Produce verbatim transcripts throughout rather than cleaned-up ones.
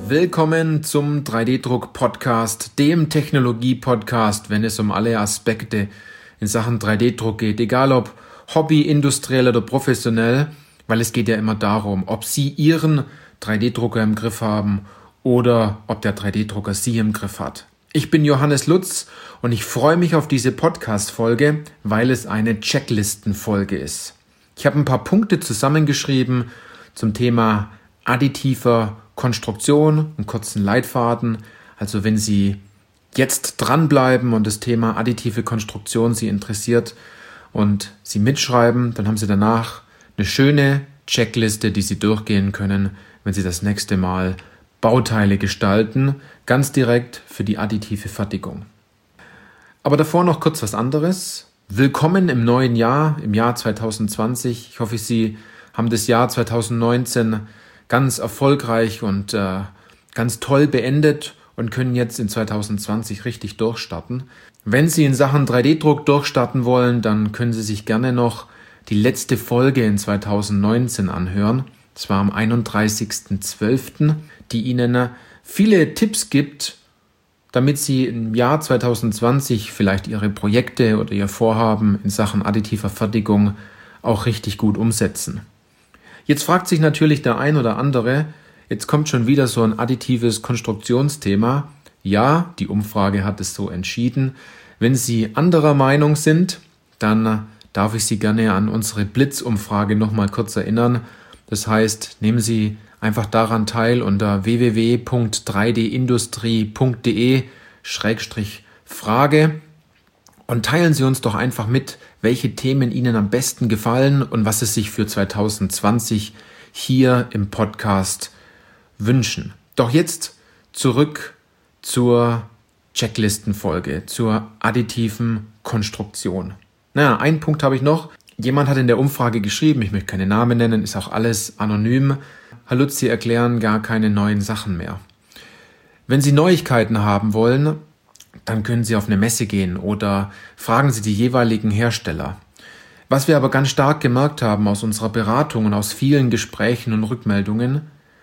Willkommen zum drei D-Druck-Podcast, dem Technologie-Podcast, wenn es um alle Aspekte in Sachen drei D-Druck geht, egal ob Hobby, industriell oder professionell, weil es geht ja immer darum, ob Sie Ihren drei D-Drucker im Griff haben oder ob der drei D-Drucker Sie im Griff hat. Ich bin Johannes Lutz und ich freue mich auf diese Podcast-Folge, weil es eine Checklisten-Folge ist. Ich habe ein paar Punkte zusammengeschrieben zum Thema additiver Konstruktion, einen kurzen Leitfaden. Also wenn Sie jetzt dranbleiben und das Thema additive Konstruktion Sie interessiert und Sie mitschreiben, dann haben Sie danach eine schöne Checkliste, die Sie durchgehen können, wenn Sie das nächste Mal Bauteile gestalten, ganz direkt für die additive Fertigung. Aber davor noch kurz was anderes. Willkommen im neuen Jahr, im Jahr zwanzig zwanzig. Ich hoffe, Sie haben das Jahr zwanzig neunzehn ganz erfolgreich und äh, ganz toll beendet und können jetzt in zwanzig zwanzig richtig durchstarten. Wenn Sie in Sachen drei D-Druck durchstarten wollen, dann können Sie sich gerne noch die letzte Folge in zwanzig neunzehn anhören. Das war am einunddreißigsten zwölften, die Ihnen viele Tipps gibt, damit Sie im Jahr zwanzig zwanzig vielleicht Ihre Projekte oder Ihr Vorhaben in Sachen additiver Fertigung auch richtig gut umsetzen. Jetzt fragt sich natürlich der ein oder andere, jetzt kommt schon wieder so ein additives Konstruktionsthema. Ja, die Umfrage hat es so entschieden. Wenn Sie anderer Meinung sind, dann darf ich Sie gerne an unsere Blitzumfrage nochmal kurz erinnern. Das heißt, nehmen Sie einfach daran teil unter w w w punkt drei d industrie punkt de Schrägstrich Frage und teilen Sie uns doch einfach mit, welche Themen Ihnen am besten gefallen und was Sie sich für zwanzig zwanzig hier im Podcast wünschen. Doch jetzt zurück zur Checklistenfolge, zur additiven Konstruktion. Naja, einen Punkt habe ich noch. Jemand hat in der Umfrage geschrieben, ich möchte keine Namen nennen, ist auch alles anonym. Herr Lutz, Sie erklären gar keine neuen Sachen mehr. Wenn Sie Neuigkeiten haben wollen, dann können Sie auf eine Messe gehen oder fragen Sie die jeweiligen Hersteller. Was wir aber ganz stark gemerkt haben aus unserer Beratung und aus vielen Gesprächen und Rückmeldungen,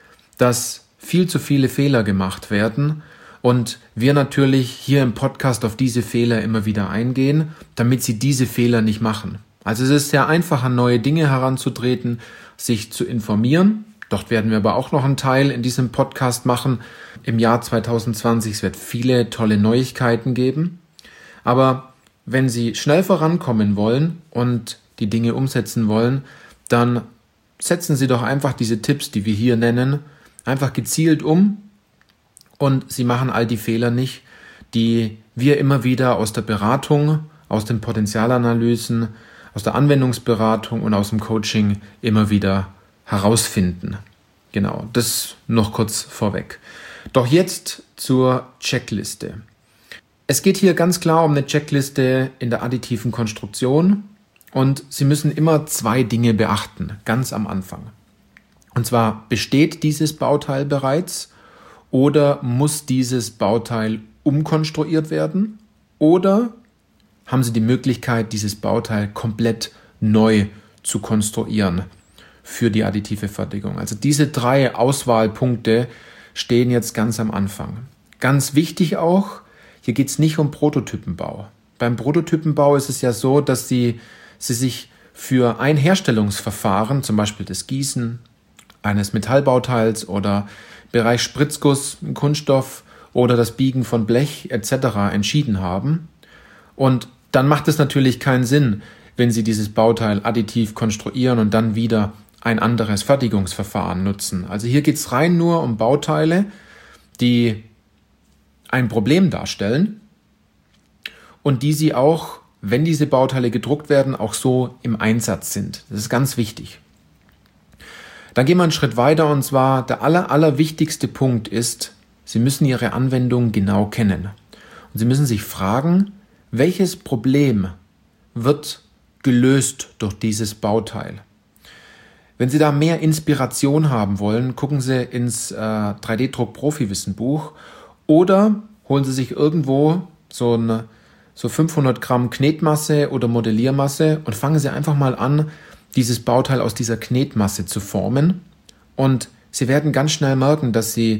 dass viel zu viele Fehler gemacht werden und wir natürlich hier im Podcast auf diese Fehler immer wieder eingehen, damit Sie diese Fehler nicht machen. Also es ist sehr einfach, an neue Dinge heranzutreten, sich zu informieren. Dort werden wir aber auch noch einen Teil in diesem Podcast machen im Jahr zwanzig zwanzig. Es wird viele tolle Neuigkeiten geben. Aber wenn Sie schnell vorankommen wollen und die Dinge umsetzen wollen, dann setzen Sie doch einfach diese Tipps, die wir hier nennen, einfach gezielt um und Sie machen all die Fehler nicht, die wir immer wieder aus der Beratung, aus den Potenzialanalysen, aus der Anwendungsberatung und aus dem Coaching immer wieder herausfinden. Genau, das noch kurz vorweg. Doch jetzt zur Checkliste. Es geht hier ganz klar um eine Checkliste in der additiven Konstruktion und Sie müssen immer zwei Dinge beachten, ganz am Anfang. Und zwar, besteht dieses Bauteil bereits oder muss dieses Bauteil umkonstruiert werden oder haben Sie die Möglichkeit, dieses Bauteil komplett neu zu konstruieren für die additive Fertigung. Also diese drei Auswahlpunkte stehen jetzt ganz am Anfang. Ganz wichtig auch, hier geht es nicht um Prototypenbau. Beim Prototypenbau ist es ja so, dass Sie, Sie sich für ein Herstellungsverfahren, zum Beispiel das Gießen eines Metallbauteils oder Bereich Spritzguss, Kunststoff oder das Biegen von Blech et cetera entschieden haben. Und dann macht es natürlich keinen Sinn, wenn Sie dieses Bauteil additiv konstruieren und dann wieder ein anderes Fertigungsverfahren nutzen. Also hier geht es rein nur um Bauteile, die ein Problem darstellen und die Sie auch, wenn diese Bauteile gedruckt werden, auch so im Einsatz sind. Das ist ganz wichtig. Dann gehen wir einen Schritt weiter und zwar der aller, aller wichtigste Punkt ist, Sie müssen Ihre Anwendung genau kennen. Und Sie müssen sich fragen, welches Problem wird gelöst durch dieses Bauteil? Wenn Sie da mehr Inspiration haben wollen, gucken Sie ins äh, drei D-Druck-Profi-Wissen-Buch oder holen Sie sich irgendwo so, eine, so fünfhundert Gramm Knetmasse oder Modelliermasse und fangen Sie einfach mal an, dieses Bauteil aus dieser Knetmasse zu formen. Und Sie werden ganz schnell merken, dass Sie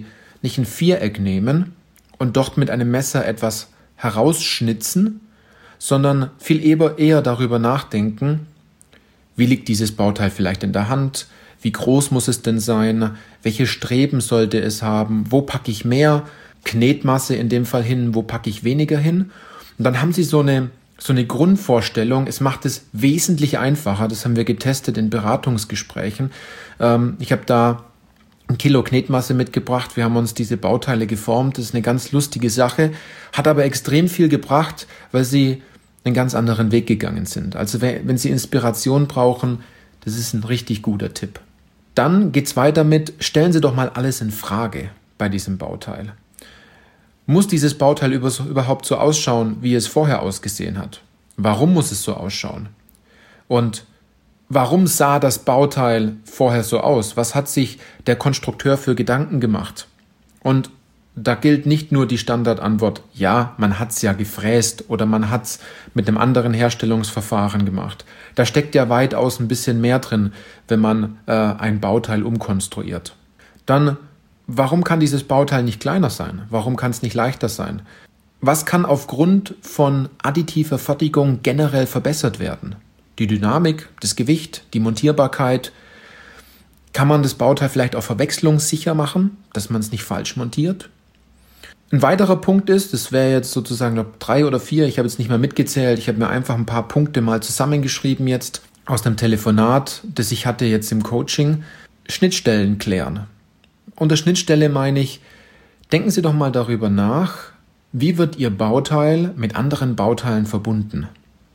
nicht ein Viereck nehmen und dort mit einem Messer etwas herausschnitzen, sondern viel eher, eher darüber nachdenken, wie liegt dieses Bauteil vielleicht in der Hand, wie groß muss es denn sein, welche Streben sollte es haben, wo packe ich mehr Knetmasse in dem Fall hin, wo packe ich weniger hin. Und dann haben Sie so eine, so eine Grundvorstellung. Es macht es wesentlich einfacher. Das haben wir getestet in Beratungsgesprächen. Ähm, ich habe da ein Kilo Knetmasse mitgebracht. Wir haben uns diese Bauteile geformt. Das ist eine ganz lustige Sache, hat aber extrem viel gebracht, weil Sie einen ganz anderen Weg gegangen sind. Also wenn Sie Inspiration brauchen, das ist ein richtig guter Tipp. Dann geht's weiter mit, stellen Sie doch mal alles in Frage bei diesem Bauteil. Muss dieses Bauteil überhaupt so ausschauen, wie es vorher ausgesehen hat? Warum muss es so ausschauen? Und warum sah das Bauteil vorher so aus? Was hat sich der Konstrukteur für Gedanken gemacht? Und da gilt nicht nur die Standardantwort, ja, man hat es ja gefräst oder man hat es mit einem anderen Herstellungsverfahren gemacht. Da steckt ja weitaus ein bisschen mehr drin, wenn man äh, ein Bauteil umkonstruiert. Dann, warum kann dieses Bauteil nicht kleiner sein? Warum kann es nicht leichter sein? Was kann aufgrund von additiver Fertigung generell verbessert werden? Die Dynamik, das Gewicht, die Montierbarkeit. Kann man das Bauteil vielleicht auch verwechslungssicher machen, dass man es nicht falsch montiert? Ein weiterer Punkt ist, das wäre jetzt sozusagen glaub, drei oder vier, ich habe jetzt nicht mehr mitgezählt, ich habe mir einfach ein paar Punkte mal zusammengeschrieben jetzt aus einem Telefonat, das ich hatte jetzt im Coaching. Schnittstellen klären. Unter Schnittstelle meine ich, denken Sie doch mal darüber nach, wie wird Ihr Bauteil mit anderen Bauteilen verbunden?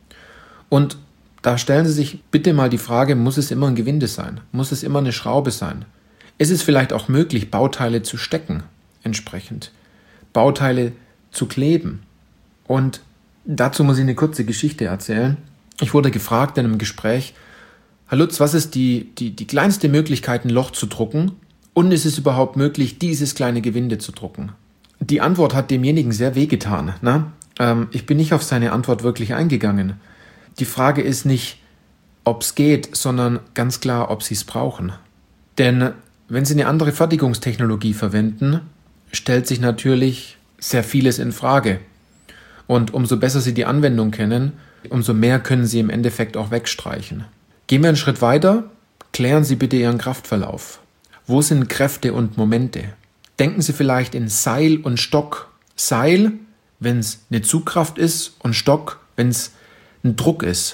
Und da stellen Sie sich bitte mal die Frage, muss es immer ein Gewinde sein? Muss es immer eine Schraube sein? Ist es vielleicht auch möglich, Bauteile zu stecken entsprechend? Bauteile zu kleben. Und dazu muss ich eine kurze Geschichte erzählen. Ich wurde gefragt in einem Gespräch, Herr Lutz, was ist die, die, die kleinste Möglichkeit, ein Loch zu drucken? Und ist es überhaupt möglich, dieses kleine Gewinde zu drucken? Die Antwort hat demjenigen sehr wehgetan. Ne? Ähm, ich bin nicht auf seine Antwort wirklich eingegangen. Die Frage ist nicht, ob es geht, sondern ganz klar, ob Sie es brauchen. Denn wenn Sie eine andere Fertigungstechnologie verwenden, stellt sich natürlich sehr vieles in Frage. Und umso besser Sie die Anwendung kennen, umso mehr können Sie im Endeffekt auch wegstreichen. Gehen wir einen Schritt weiter, klären Sie bitte Ihren Kraftverlauf. Wo sind Kräfte und Momente? Denken Sie vielleicht in Seil und Stock. Seil, wenn es eine Zugkraft ist, und Stock, wenn es ein Druck ist.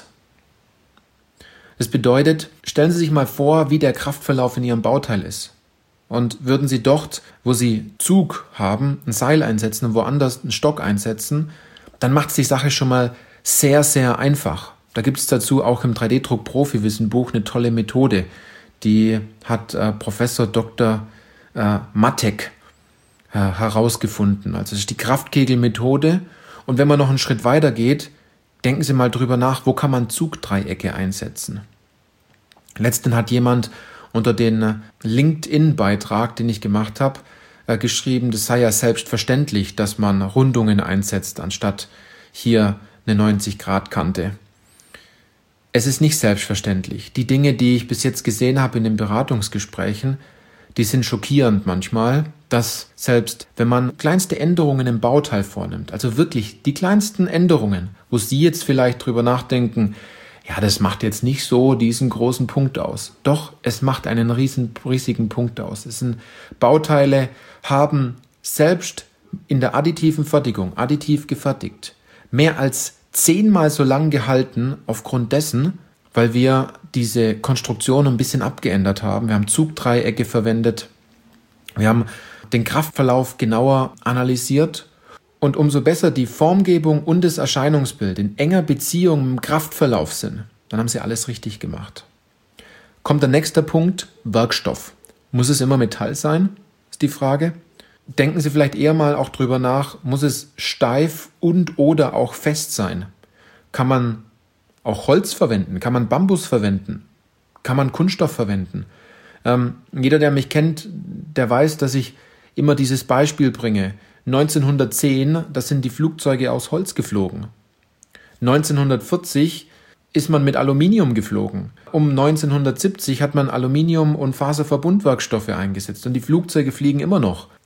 Das bedeutet, stellen Sie sich mal vor, wie der Kraftverlauf in Ihrem Bauteil ist. Und würden Sie dort, wo Sie Zug haben, ein Seil einsetzen und woanders einen Stock einsetzen, dann macht es die Sache schon mal sehr, sehr einfach. Da gibt es dazu auch im drei D Druck Profi-Wissen-Buch eine tolle Methode. Die hat äh, Professor Doktor Äh, Matek äh, herausgefunden. Also das ist die Kraftkegelmethode. Und wenn man noch einen Schritt weiter geht, denken Sie mal drüber nach, wo kann man Zugdreiecke einsetzen. Letztens hat jemand unter den LinkedIn-Beitrag, den ich gemacht habe, äh, geschrieben, das sei ja selbstverständlich, dass man Rundungen einsetzt, anstatt hier eine neunzig-Grad-Kante. Es ist nicht selbstverständlich. Die Dinge, die ich bis jetzt gesehen habe in den Beratungsgesprächen, die sind schockierend manchmal, dass selbst wenn man kleinste Änderungen im Bauteil vornimmt, also wirklich die kleinsten Änderungen, wo Sie jetzt vielleicht drüber nachdenken, ja, das macht jetzt nicht so diesen großen Punkt aus. Doch, es macht einen riesen, riesigen Punkt aus. Es sind Bauteile, haben selbst in der additiven Fertigung, additiv gefertigt, mehr als zehnmal so lang gehalten aufgrund dessen, weil wir diese Konstruktion ein bisschen abgeändert haben. Wir haben Zugdreiecke verwendet, wir haben den Kraftverlauf genauer analysiert und umso besser die Formgebung und das Erscheinungsbild in enger Beziehung im Kraftverlauf sind, dann haben Sie alles richtig gemacht. Kommt der nächste Punkt, Werkstoff. Muss es immer Metall sein, ist die Frage. Denken Sie vielleicht eher mal auch drüber nach, muss es steif und oder auch fest sein? Kann man auch Holz verwenden? Kann man Bambus verwenden? Kann man Kunststoff verwenden? Ähm, jeder, der mich kennt, der weiß, dass ich immer dieses Beispiel bringe. neunzehnhundertzehn, das sind die Flugzeuge aus Holz geflogen. neunzehnhundertvierzig ist man mit Aluminium geflogen. Um neunzehnhundertsiebzig hat man Aluminium- und Faserverbundwerkstoffe eingesetzt und die Flugzeuge fliegen immer noch.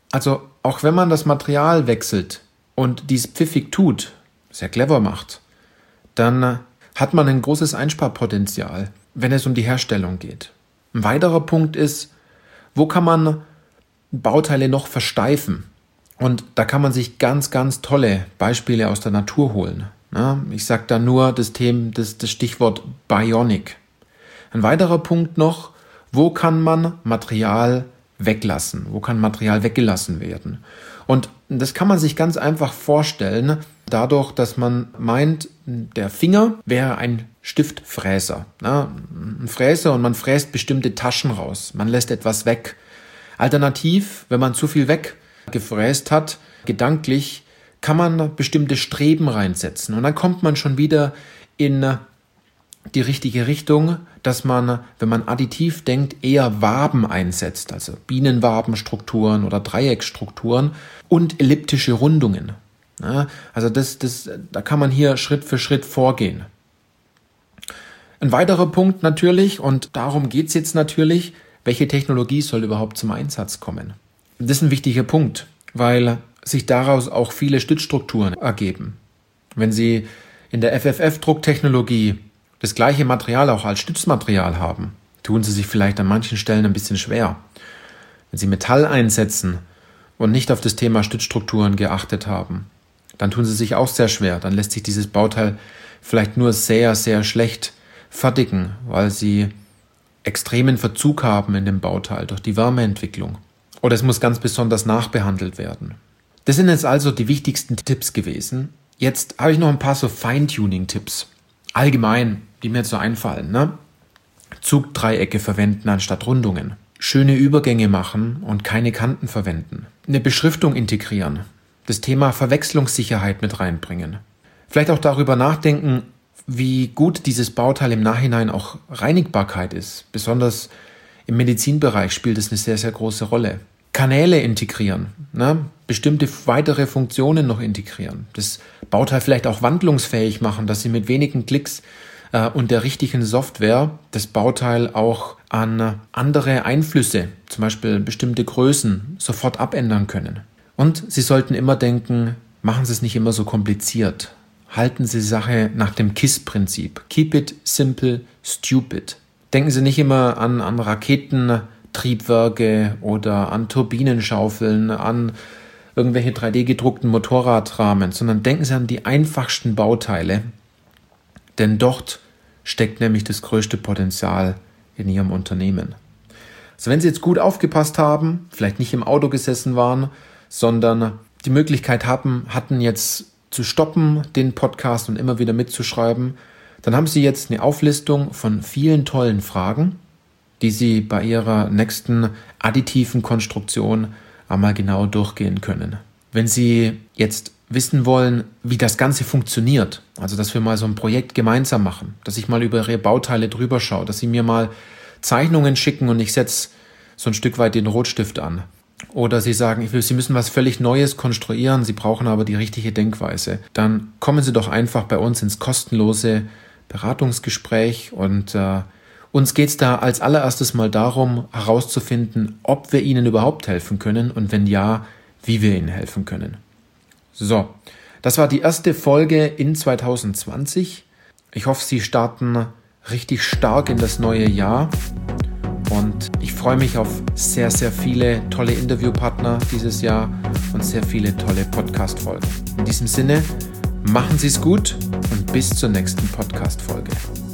Also auch wenn man das Material wechselt und dies pfiffig tut, sehr clever macht, dann hat man ein großes Einsparpotenzial, wenn es um die Herstellung geht. Ein weiterer Punkt ist, wo kann man Bauteile noch versteifen? Und da kann man sich ganz, ganz tolle Beispiele aus der Natur holen. Ich sage da nur das Thema, das, das Stichwort Bionic. Ein weiterer Punkt noch, wo kann man Material weglassen? Wo kann Material weggelassen werden? Und das kann man sich ganz einfach vorstellen, dadurch, dass man meint, der Finger wäre ein Stiftfräser. Ein Fräser und man fräst bestimmte Taschen raus. Man lässt etwas weg. Alternativ, wenn man zu viel weggefräst hat, gedanklich, kann man bestimmte Streben reinsetzen. Und dann kommt man schon wieder in die richtige Richtung, dass man, wenn man additiv denkt, eher Waben einsetzt, also Bienenwabenstrukturen oder Dreieckstrukturen und elliptische Rundungen. Ja, also das, das, da kann man hier Schritt für Schritt vorgehen. Ein weiterer Punkt natürlich, und darum geht es jetzt natürlich, welche Technologie soll überhaupt zum Einsatz kommen? Das ist ein wichtiger Punkt, weil sich daraus auch viele Stützstrukturen ergeben. Wenn Sie in der F F F-Drucktechnologie das gleiche Material auch als Stützmaterial haben, tun Sie sich vielleicht an manchen Stellen ein bisschen schwer. Wenn Sie Metall einsetzen und nicht auf das Thema Stützstrukturen geachtet haben, dann tun Sie sich auch sehr schwer. Dann lässt sich dieses Bauteil vielleicht nur sehr, sehr schlecht fertigen, weil Sie extremen Verzug haben in dem Bauteil durch die Wärmeentwicklung. Oder es muss ganz besonders nachbehandelt werden. Das sind jetzt also die wichtigsten Tipps gewesen. Jetzt habe ich noch ein paar so Feintuning-Tipps. Allgemein, die mir jetzt so einfallen. Ne? Zugdreiecke verwenden anstatt Rundungen. Schöne Übergänge machen und keine Kanten verwenden. Eine Beschriftung integrieren. Das Thema Verwechslungssicherheit mit reinbringen. Vielleicht auch darüber nachdenken, wie gut dieses Bauteil im Nachhinein auch Reinigbarkeit ist. Besonders im Medizinbereich spielt es eine sehr, sehr große Rolle. Kanäle integrieren, ne? Bestimmte weitere Funktionen noch integrieren. Das Bauteil vielleicht auch wandlungsfähig machen, dass Sie mit wenigen Klicks äh, und der richtigen Software das Bauteil auch an andere Einflüsse, zum Beispiel bestimmte Größen, sofort abändern können. Und Sie sollten immer denken, machen Sie es nicht immer so kompliziert. Halten Sie die Sache nach dem KISS-Prinzip. Keep it simple, stupid. Denken Sie nicht immer an, an Raketentriebwerke oder an Turbinenschaufeln, an irgendwelche drei D gedruckten Motorradrahmen, sondern denken Sie an die einfachsten Bauteile, denn dort steckt nämlich das größte Potenzial in Ihrem Unternehmen. Also wenn Sie jetzt gut aufgepasst haben, vielleicht nicht im Auto gesessen waren, sondern die Möglichkeit haben, hatten jetzt zu stoppen, den Podcast und immer wieder mitzuschreiben, dann haben Sie jetzt eine Auflistung von vielen tollen Fragen, die Sie bei Ihrer nächsten additiven Konstruktion einmal genau durchgehen können. Wenn Sie jetzt wissen wollen, wie das Ganze funktioniert, also dass wir mal so ein Projekt gemeinsam machen, dass ich mal über Ihre Bauteile drüber schaue, dass Sie mir mal Zeichnungen schicken und ich setze so ein Stück weit den Rotstift an. Oder Sie sagen, ich will, Sie müssen was völlig Neues konstruieren, Sie brauchen aber die richtige Denkweise. Dann kommen Sie doch einfach bei uns ins kostenlose Beratungsgespräch und äh, uns geht es da als allererstes mal darum, herauszufinden, ob wir Ihnen überhaupt helfen können und wenn ja, wie wir Ihnen helfen können. So, das war die erste Folge in zwanzig zwanzig. Ich hoffe, Sie starten richtig stark in das neue Jahr und ich freue mich auf sehr, sehr viele tolle Interviewpartner dieses Jahr und sehr viele tolle Podcast-Folgen. In diesem Sinne, machen Sie es gut und bis zur nächsten Podcast-Folge.